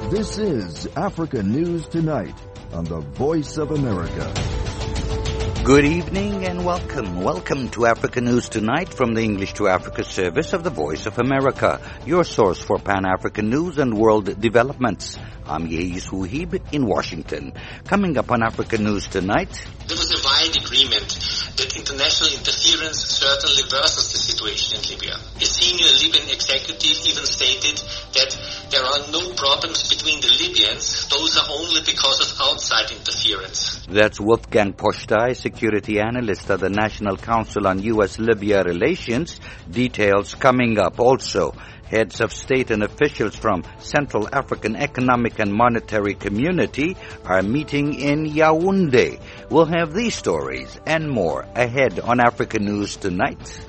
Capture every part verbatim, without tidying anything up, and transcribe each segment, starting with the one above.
This is Africa News Tonight on the Voice of America. Good evening and welcome. Welcome to Africa News Tonight from the English to Africa service of the Voice of America, your source for Pan-African news and world developments. I'm Yeis Huhib in Washington. Coming up on Africa News Tonight. There was a wide agreement that international interference certainly worsens the situation in Libya. A senior Libyan executive even stated that there are no problems between the Libyans, those are only because of outside interference. That's Wolfgang Postai, security analyst at the National Council on U S Libya Relations. Details coming up also. Heads of state and officials from Central African Economic and Monetary Community are meeting in Yaoundé. We'll have these stories and more ahead on Africa News Tonight.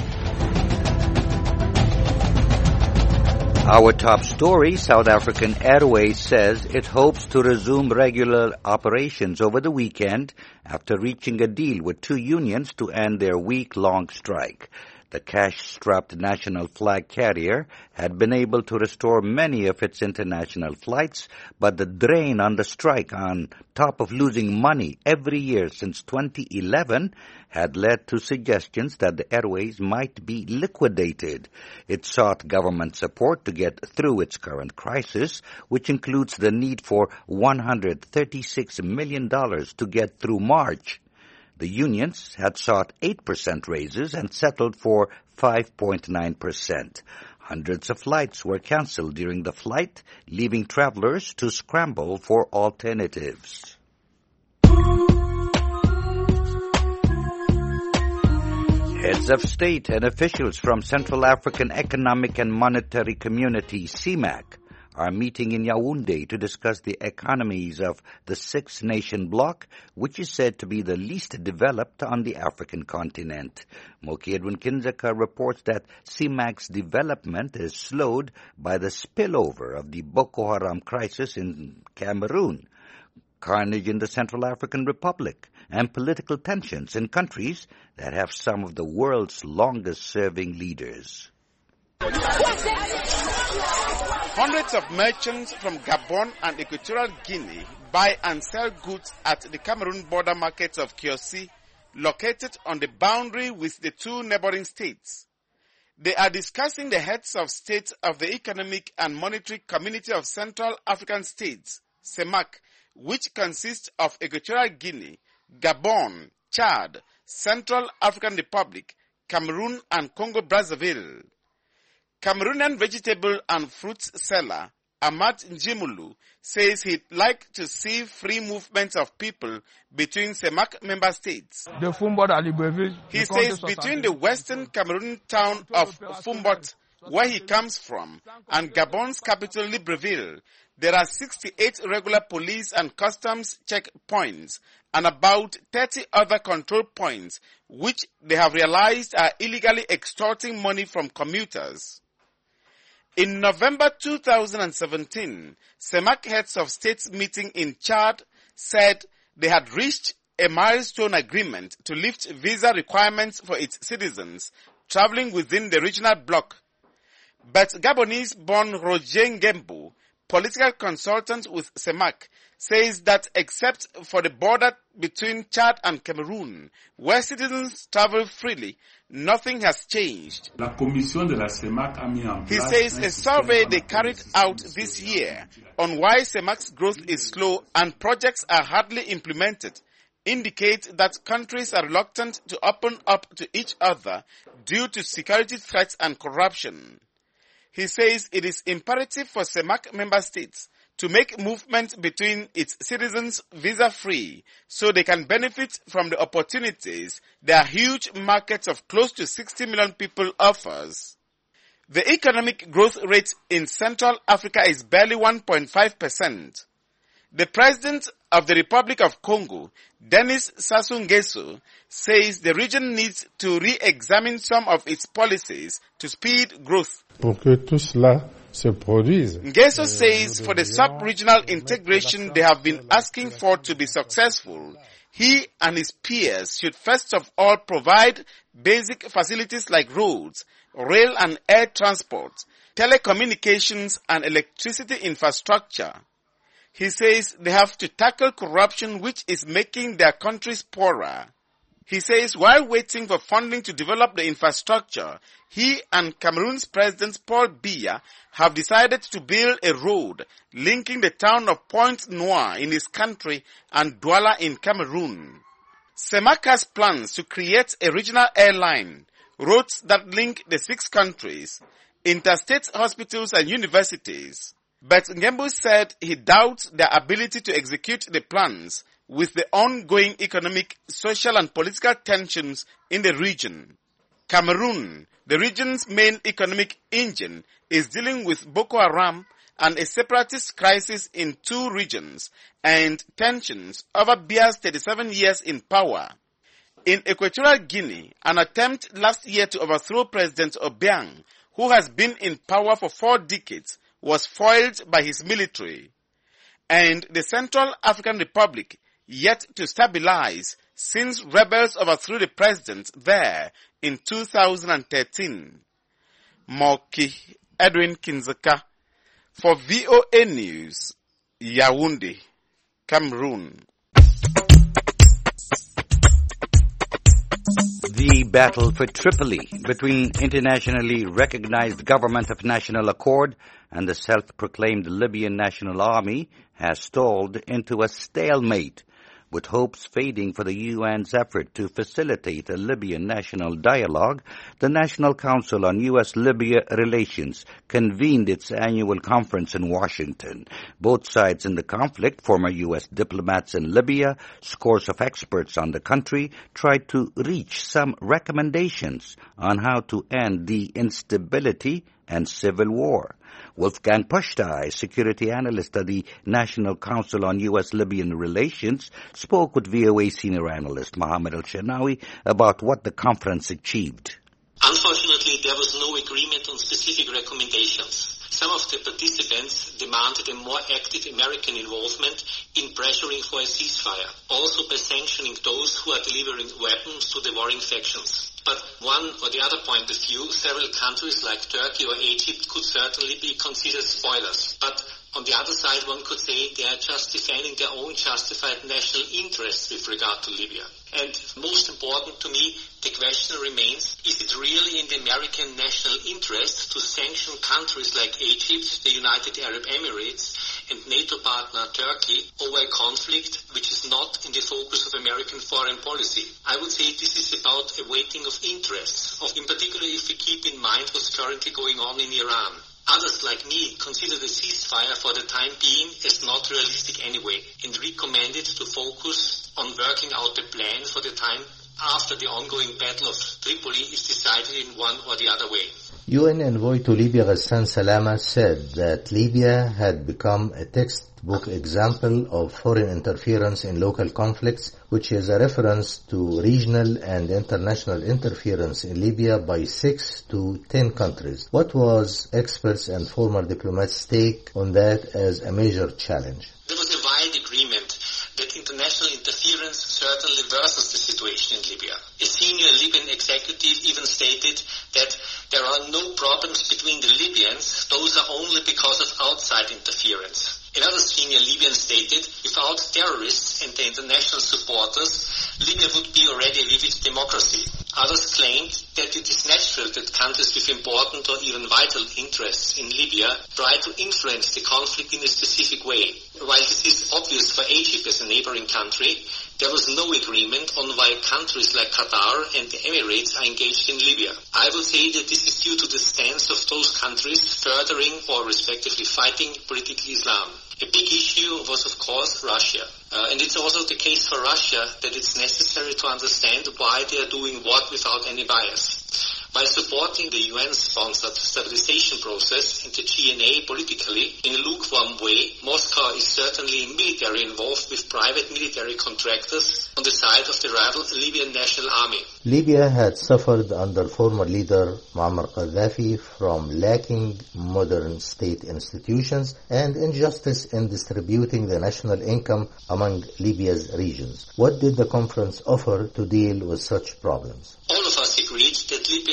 Our top story, South African Airways says it hopes to resume regular operations over the weekend after reaching a deal with two unions to end their week-long strike. The cash-strapped national flag carrier had been able to restore many of its international flights, but the drain on the strike, on top of losing money every year since twenty eleven, had led to suggestions that the airways might be liquidated. It sought government support to get through its current crisis, which includes the need for one hundred thirty-six million dollars to get through March. The unions had sought eight percent raises and settled for five point nine percent. Hundreds of flights were canceled during the flight, leaving travelers to scramble for alternatives. Heads of state and officials from Central African Economic and Monetary Community, C M A C, are meeting in Yaoundé to discuss the economies of the six-nation bloc, which is said to be the least developed on the African continent. Moki Edwin Kinzeka reports that C M A C's development is slowed by the spillover of the Boko Haram crisis in Cameroon, carnage in the Central African Republic, and political tensions in countries that have some of the world's longest-serving leaders. Hundreds of merchants from Gabon and Equatorial Guinea buy and sell goods at the Cameroon border markets of Kiossi, located on the boundary with the two neighboring states. They are discussing the heads of state of the Economic and Monetary Community of Central African States, C M A C, which consists of Equatorial Guinea, Gabon, Chad, Central African Republic, Cameroon, and Congo-Brazzaville. Cameroonian vegetable and fruit seller Amat Njimulu says he'd like to see free movement of people between C M A C member states. He says between the western Cameroon town of Fumbot, where he comes from, and Gabon's capital Libreville, there are sixty-eight regular police and customs checkpoints and about thirty other control points, which they have realized are illegally extorting money from commuters. In November two thousand seventeen, C M A C heads of states meeting in Chad said they had reached a milestone agreement to lift visa requirements for its citizens traveling within the regional bloc. But Gabonese-born Roger Ngembu, political consultant with C M A C, says that except for the border between Chad and Cameroon, where citizens travel freely, nothing has changed. He says a survey they carried out this year on why C M A C's growth is slow and projects are hardly implemented indicate that countries are reluctant to open up to each other due to security threats and corruption. He says it is imperative for C M A C member states to make movement between its citizens visa-free so they can benefit from the opportunities their huge market of close to sixty million people offers. The economic growth rate in Central Africa is barely one point five percent. The president of the Republic of Congo, Denis Sassou Nguesso, says the region needs to re-examine some of its policies to speed growth. Nguesso says for the sub-regional integration they have been asking for to be successful, he and his peers should first of all provide basic facilities like roads, rail and air transport, telecommunications and electricity infrastructure. He says they have to tackle corruption which is making their countries poorer. He says while waiting for funding to develop the infrastructure, he and Cameroon's President Paul Biya have decided to build a road linking the town of Pointe-Noire in his country and Douala in Cameroon. Semaka's plans to create a regional airline, roads that link the six countries, interstate hospitals and universities. But Ngembu said he doubts their ability to execute the plans with the ongoing economic, social and political tensions in the region. Cameroon, the region's main economic engine, is dealing with Boko Haram and a separatist crisis in two regions and tensions over Biya's thirty-seven years in power. In Equatorial Guinea, an attempt last year to overthrow President Obiang, who has been in power for four decades, was foiled by his military. And the Central African Republic yet to stabilize since rebels overthrew the president there in two thousand thirteen. Moki Edwin Kinzeka for V O A News, Yaoundé, Cameroon. The battle for Tripoli between internationally recognized Government of National Accord and the self-proclaimed Libyan National Army has stalled into a stalemate, with hopes fading for the U N's effort to facilitate a Libyan national dialogue. The National Council on U S-Libya Relations convened its annual conference in Washington. Both sides in the conflict, former U S diplomats in Libya, scores of experts on the country, tried to reach some recommendations on how to end the instability and civil war. Wolfgang Pushtai, security analyst at the National Council on U S-Libyan Relations, spoke with V O A senior analyst Mohammed Al-Shanawi about what the conference achieved. Unfortunately, there was no agreement on specific recommendations. Some of the participants demanded a more active American involvement in pressuring for a ceasefire, also by sanctioning those who are delivering weapons to the warring factions. But one or the other point of view, several countries like Turkey or Egypt could certainly be considered spoilers. But on the other side, one could say they are just defending their own justified national interests with regard to Libya. And most important to me, the question remains, is it really in the American national interest to sanction countries like Egypt, the United Arab Emirates, and NATO partner Turkey over a conflict which is not in the focus of American foreign policy? I would say this is about a weighting of interests, of, in particular if we keep in mind what's currently going on in Iran. Others like me consider the ceasefire for the time being as not realistic anyway and recommend it to focus on working out a plan for the time after the ongoing Battle of Tripoli is decided in one or the other way. U N envoy to Libya Ghassan Salama said that Libya had become a textbook example of foreign interference in local conflicts, which is a reference to regional and international interference in Libya by six to ten countries. What was experts and former diplomats' take on that as a major challenge? There was a wide agreement that international interference certainly worsens the situation in Libya. A senior Libyan executive even stated that there are no problems between the Libyans, those are only because of outside interference. Another senior Libyan stated, without terrorists and the international supporters, Libya would be already a vivid democracy. Others claimed that it is natural that countries with important or even vital interests in Libya try to influence the conflict in a specific way. While this is obvious for Egypt as a neighboring country, there was no agreement on why countries like Qatar and the Emirates are engaged in Libya. I would say that this is due to the stance of those countries furthering or respectively fighting political Islam. A big issue was, of course, Russia. Uh, and it's also the case for Russia that it's necessary to understand why they are doing what without any bias. By supporting the U N-sponsored stabilization process and the G N A politically in a lukewarm way, Moscow is certainly military involved with private military contractors on the side of the rival Libyan National Army. Libya had suffered under former leader Muammar Gaddafi from lacking modern state institutions and injustice in distributing the national income among Libya's regions. What did the conference offer to deal with such problems? All of us agreed that Libya's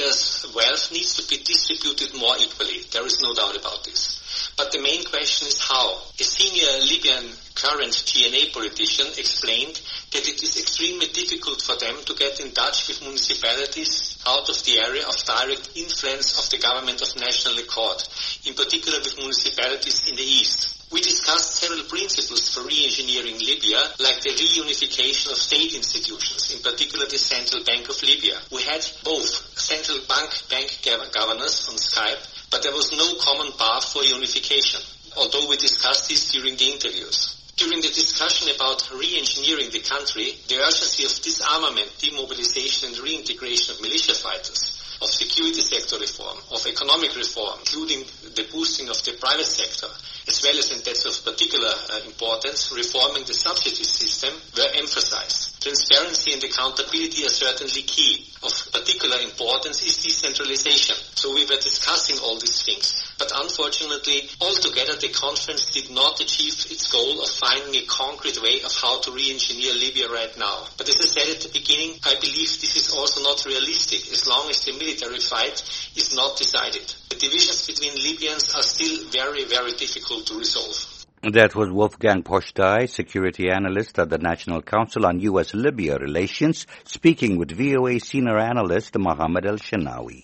wealth needs to be distributed more equally. There is no doubt about this. But the main question is how. A senior Libyan current G N A politician explained that it is extremely difficult for them to get in touch with municipalities out of the area of direct influence of the government of national accord, in particular with municipalities in the east. We discussed several principles for re-engineering Libya, like the reunification of state institutions, in particular the Central Bank of Libya. We had both central bank bank governors on Skype, but there was no common path for unification, although we discussed this during the interviews. During the discussion about re-engineering the country, the urgency of disarmament, demobilization and reintegration of militia fighters, of security sector reform, of economic reform, including the boosting of the private sector, as well as, and that's of particular uh, importance, reforming the subsidy system, were emphasized. Transparency and accountability are certainly key. Of particular importance is decentralization. So we were discussing all these things. But unfortunately, altogether the conference did not achieve its goal of finding a concrete way of how to re-engineer Libya right now. But as I said at the beginning, I believe this is also not realistic as long as the military fight is not decided. The divisions between Libyans are still very, very difficult to resolve. That was Wolfgang Poshtay, security analyst at the National Council on U S-Libya Relations, speaking with V O A senior analyst Mohammed El-Shanawi.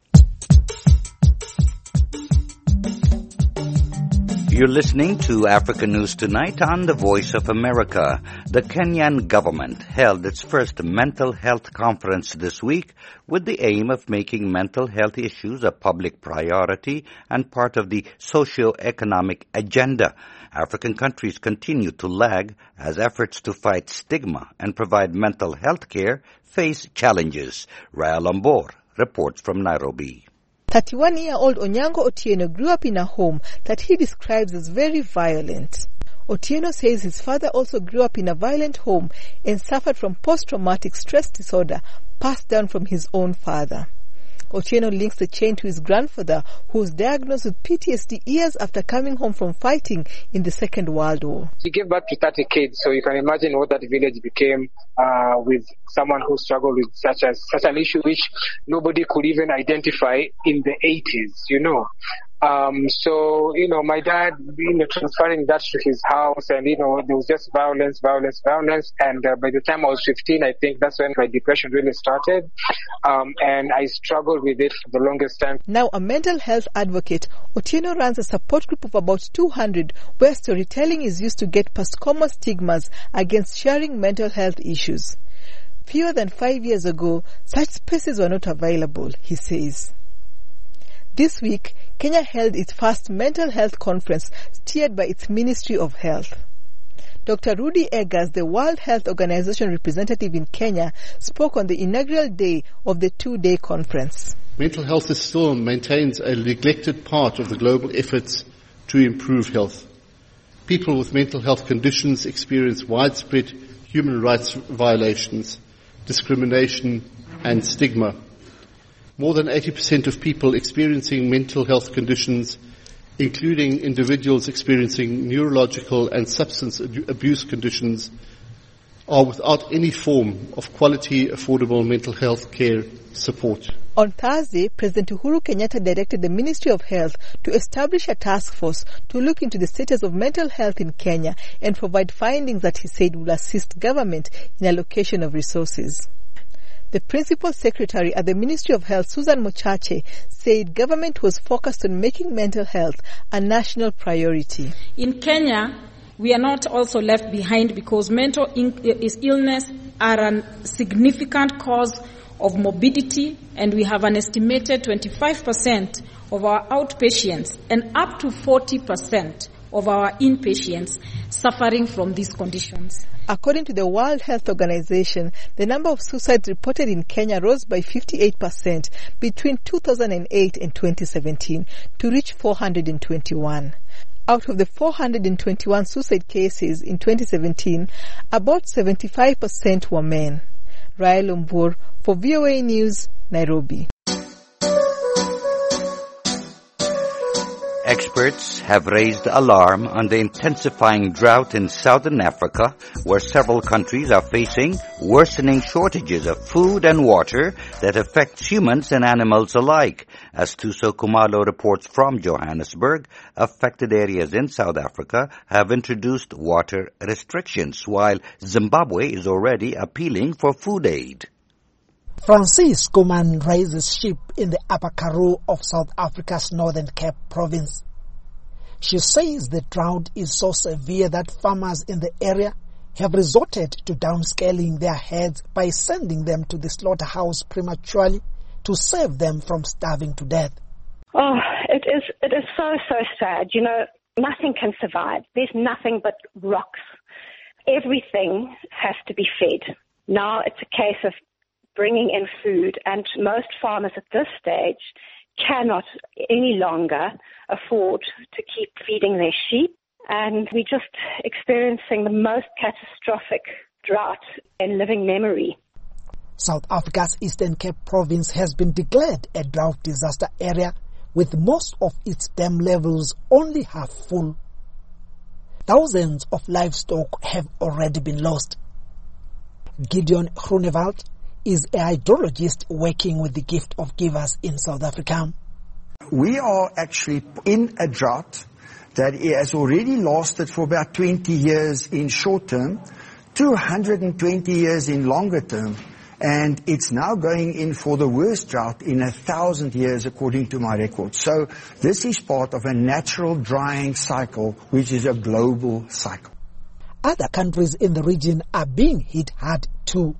You're listening to Africa News Tonight on the Voice of America. The Kenyan government held its first mental health conference this week with the aim of making mental health issues a public priority and part of the socio-economic agenda. African countries continue to lag as efforts to fight stigma and provide mental health care face challenges. Raya Lombor reports from Nairobi. thirty-one-year-old Onyango Otieno grew up in a home that he describes as very violent. Otieno says his father also grew up in a violent home and suffered from post-traumatic stress disorder passed down from his own father. Otieno links the chain to his grandfather, who was diagnosed with P T S D years after coming home from fighting in the Second World War. He gave birth to thirty kids, so you can imagine what that village became uh, with someone who struggled with such as such an issue which nobody could even identify in the eighties, you know. Um, so, you know, my dad, you know, transferring that to his house and, you know, there was just violence, violence, violence. And uh, by the time I was fifteen, I think that's when my depression really started. Um, and I struggled with it for the longest time. Now a mental health advocate, Otieno runs a support group of about two hundred where storytelling is used to get past common stigmas against sharing mental health issues. Fewer than five years ago, such spaces were not available, he says. This week, Kenya held its first mental health conference steered by its Ministry of Health. Doctor Rudy Eggers, the World Health Organization representative in Kenya, spoke on the inaugural day of the two-day conference. Mental health is still maintains a neglected part of the global efforts to improve health. People with mental health conditions experience widespread human rights violations, discrimination, and stigma. More than eighty percent of people experiencing mental health conditions, including individuals experiencing neurological and substance abuse conditions, are without any form of quality, affordable mental health care support. On Thursday, President Uhuru Kenyatta directed the Ministry of Health to establish a task force to look into the status of mental health in Kenya and provide findings that he said will assist government in allocation of resources. The Principal Secretary at the Ministry of Health, Susan Mochache, said government was focused on making mental health a national priority. In Kenya, we are not also left behind because mental illness are a significant cause of morbidity, and we have an estimated twenty-five percent of our outpatients and up to forty percent of our inpatients suffering from these conditions. According to the World Health Organization, the number of suicides reported in Kenya rose by fifty-eight percent between two thousand eight and twenty seventeen to reach four hundred twenty-one. Out of the four hundred twenty-one suicide cases in twenty seventeen, about seventy-five percent were men. Raya Lombor for V O A News, Nairobi. Experts have raised alarm on the intensifying drought in southern Africa, where several countries are facing worsening shortages of food and water that affects humans and animals alike. As Tuso Kumalo reports from Johannesburg, affected areas in South Africa have introduced water restrictions, while Zimbabwe is already appealing for food aid. Francis Kuman raises sheep in the Upper Karoo of South Africa's Northern Cape province. She says the drought is so severe that farmers in the area have resorted to downscaling their herds by sending them to the slaughterhouse prematurely to save them from starving to death. Oh, it is, it is so, so sad. You know, nothing can survive. There's nothing but rocks. Everything has to be fed. Now it's a case of bringing in food, and most farmers at this stage cannot any longer afford to keep feeding their sheep, and we're just experiencing the most catastrophic drought in living memory. South Africa's Eastern Cape province has been declared a drought disaster area, with most of its dam levels only half full. Thousands of livestock have already been lost. Gideon Groenewald is a hydrologist working with the Gift of Givers in South Africa. We are actually in a drought that has already lasted for about twenty years in short term, two hundred twenty years in longer term, and it's now going in for the worst drought in a thousand years according to my records. So this is part of a natural drying cycle, which is a global cycle. Other countries in the region are being hit hard too.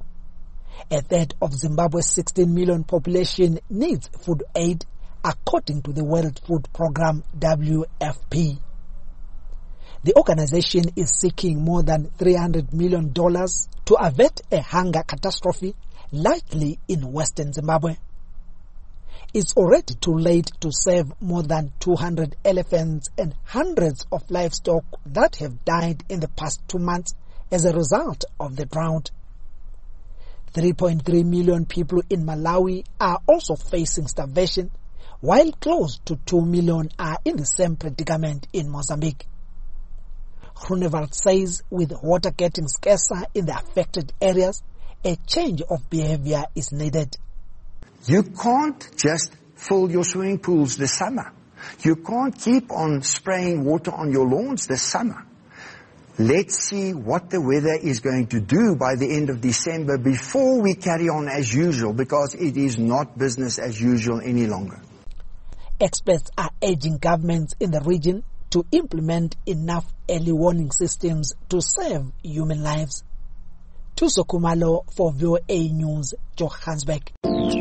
A third of Zimbabwe's sixteen million population needs food aid, according to the World Food Programme W F P. The organization is seeking more than three hundred million dollars to avert a hunger catastrophe, likely in western Zimbabwe. It's already too late to save more than two hundred elephants and hundreds of livestock that have died in the past two months as a result of the drought. three point three million people in Malawi are also facing starvation, while close to two million are in the same predicament in Mozambique. Groenewald says with water getting scarcer in the affected areas, a change of behavior is needed. You can't just fill your swimming pools this summer. You can't keep on spraying water on your lawns this summer. Let's see what the weather is going to do by the end of December before we carry on as usual, because it is not business as usual any longer. Experts are urging governments in the region to implement enough early warning systems to save human lives. Tuso Kumalo for V O A News, Johannesburg.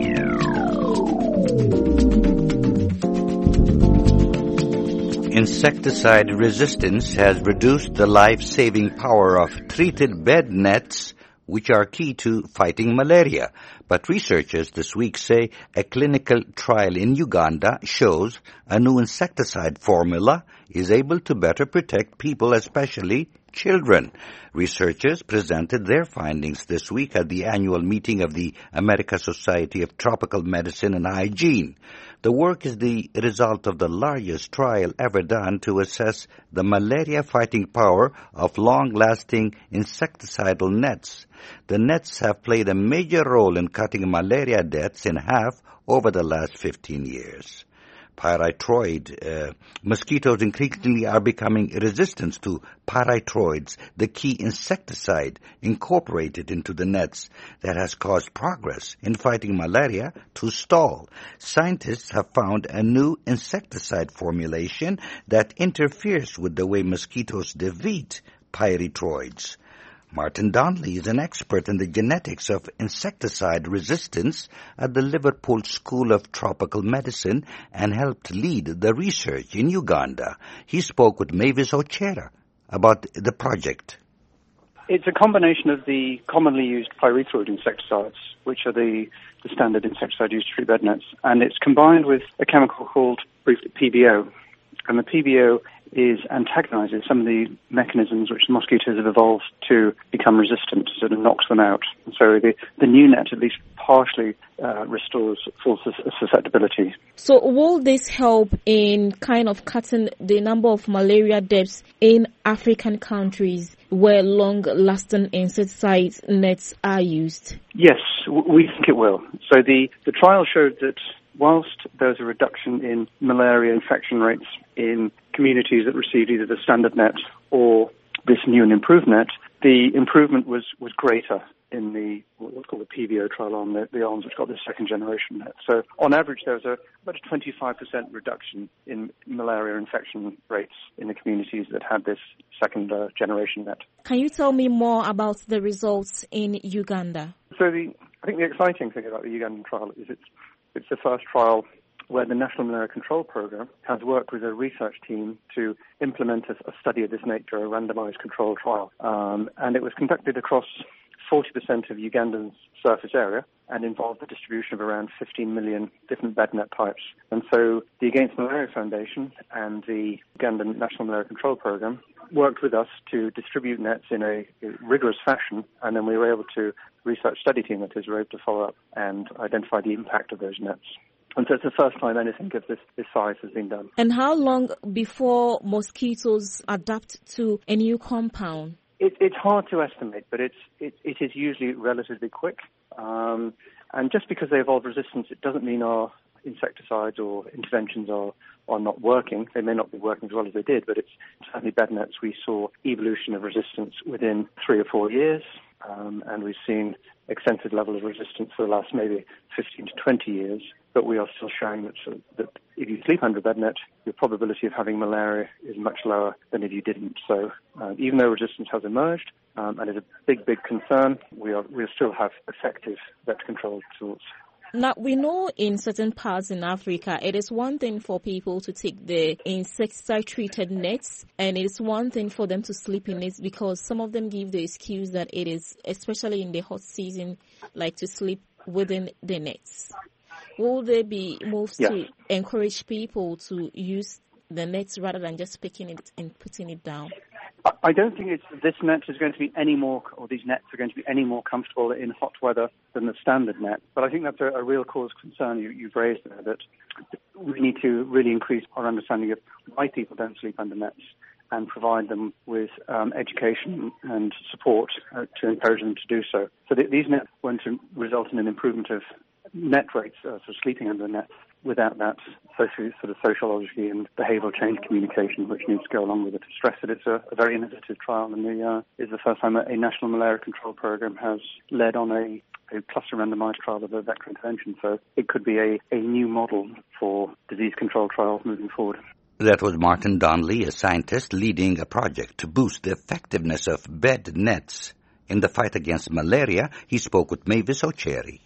Insecticide resistance has reduced the life-saving power of treated bed nets, which are key to fighting malaria. But researchers this week say a clinical trial in Uganda shows a new insecticide formula is able to better protect people, especially children. Researchers presented their findings this week at the annual meeting of the American Society of Tropical Medicine and Hygiene. The work is the result of the largest trial ever done to assess the malaria-fighting power of long-lasting insecticidal nets. The nets have played a major role in cutting malaria deaths in half over the last fifteen years. Pyrethroid uh, mosquitoes increasingly are becoming resistant to pyrethroids, the key insecticide incorporated into the nets that has caused progress in fighting malaria to stall. Scientists have found a new insecticide formulation that interferes with the way mosquitoes defeat pyrethroids. Martin Donnelly is an expert in the genetics of insecticide resistance at the Liverpool School of Tropical Medicine and helped lead the research in Uganda. He spoke with Mavis Ochera about the project. It's a combination of the commonly used pyrethroid insecticides, which are the, the standard insecticide used to treat bed nets, and it's combined with a chemical called briefly P B O. And the P B O is antagonizes some of the mechanisms which mosquitoes have evolved to become resistant, sort of knocks them out. And so the, the new net at least partially uh, restores full sus- susceptibility. So will this help in kind of cutting the number of malaria deaths in African countries where long-lasting insecticide nets are used? Yes, w- we think it will. So the, the trial showed that whilst there was a reduction in malaria infection rates in communities that received either the standard net or this new and improved net, the improvement was, was greater in the what's called the P V O trial arm, the, the arms which got the second generation net. So on average there was a, about a twenty-five percent reduction in malaria infection rates in the communities that had this second uh, generation net. Can you tell me more about the results in Uganda? So the, I think the exciting thing about the Ugandan trial is it's It's the first trial where the National Malaria Control Program has worked with a research team to implement a, a study of this nature, a randomized control trial. Um, and it was conducted across forty percent of Ugandan's surface area and involved the distribution of around fifteen million different bed net types. And so the Against Malaria Foundation and the Ugandan National Malaria Control Program worked with us to distribute nets in a rigorous fashion, and then we were able to research study team that is able to follow up and identify the impact of those nets. And so it's the first time anything of this, this size has been done. And how long before mosquitoes adapt to a new compound? It, it's hard to estimate, but it's, it, it is usually relatively quick. Um, and just because they evolve resistance, it doesn't mean our insecticides or interventions are, are not working. They may not be working as well as they did, but it's certainly bed nets. We saw evolution of resistance within three or four years. Um, and we've seen extensive level of resistance for the last maybe fifteen to twenty years, but we are still showing that, so that if you sleep under a bed net, your probability of having malaria is much lower than if you didn't. So uh, even though resistance has emerged um, and is a big, big concern, we are we still have effective vector control tools. Now, we know in certain parts in Africa, it is one thing for people to take the insecticide-treated nets, and it is one thing for them to sleep in it, because some of them give the excuse that it is, especially in the hot season, like to sleep within the nets. Will there be moves yes. to encourage people to use the nets rather than just picking it and putting it down? I don't think it's, this net is going to be any more, or these nets are going to be any more comfortable in hot weather than the standard net. But I think that's a, a real cause of concern you, you've raised there, that we need to really increase our understanding of why people don't sleep under nets and provide them with um, education and support uh, to encourage them to do so. So th- these nets won't result in an improvement of net rates, uh, so sleeping under nets, without that social, sort of sociology and behavioural change communication, which needs to go along with it. To stress that it's a, a very innovative trial, and the, uh, is the first time a, a national malaria control program has led on a, a cluster randomised trial of a vector intervention. So it could be a, a new model for disease control trials moving forward. That was Martin Donnelly, a scientist leading a project to boost the effectiveness of bed nets in the fight against malaria. He spoke with Mavis O'Cherry.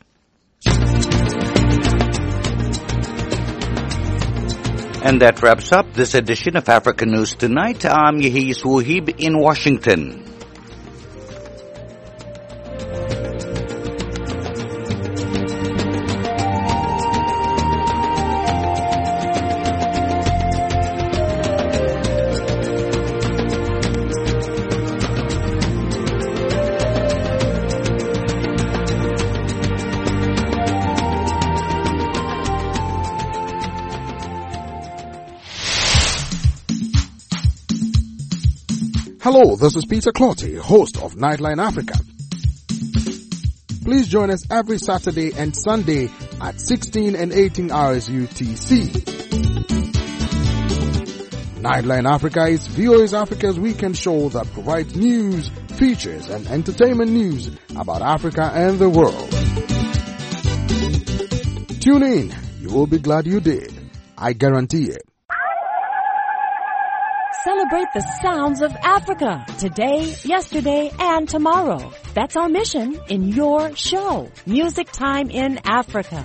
And that wraps up this edition of Africa News Tonight. I'm Yehis Wuhib in Washington. Hello, this is Peter Clotty, host of Nightline Africa. Please join us every Saturday and Sunday at sixteen and eighteen hours U T C. Nightline Africa is V O A's Africa's weekend show that provides news, features, and entertainment news about Africa and the world. Tune in. You will be glad you did. I guarantee it. Celebrate the sounds of Africa today, yesterday, and tomorrow. That's our mission in your show, Music Time in Africa.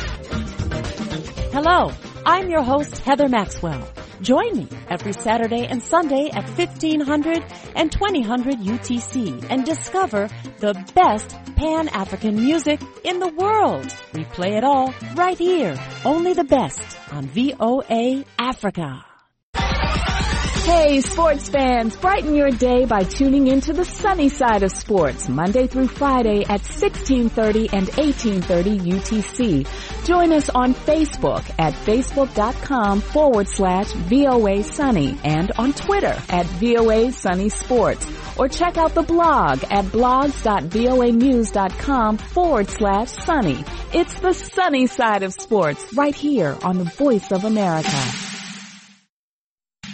Hello, I'm your host, Heather Maxwell. Join me every Saturday and Sunday at fifteen hundred and twenty hundred U T C and discover the best Pan-African music in the world. We play it all right here, only the best on V O A Africa. Hey, sports fans, brighten your day by tuning into the sunny side of sports, Monday through Friday at sixteen thirty and eighteen thirty U T C. Join us on Facebook at facebook.com forward slash VOA Sunny and on Twitter at VOA Sunny Sports. Or check out the blog at blogs.voanews.com forward slash sunny. It's the sunny side of sports right here on the Voice of America.